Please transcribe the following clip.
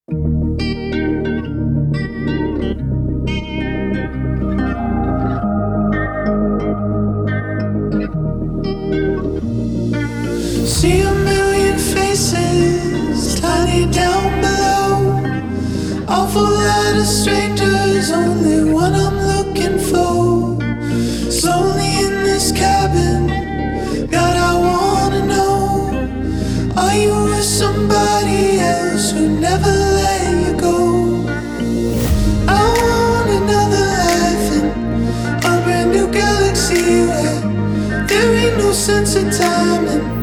See a million faces tiny down below. Awful lot of strangers, only one I'm looking for. It's lonely in this cabin. God, I wanna know, are you with somebody else who never let you go? I want another life in a brand new galaxy where there ain't no sense of time and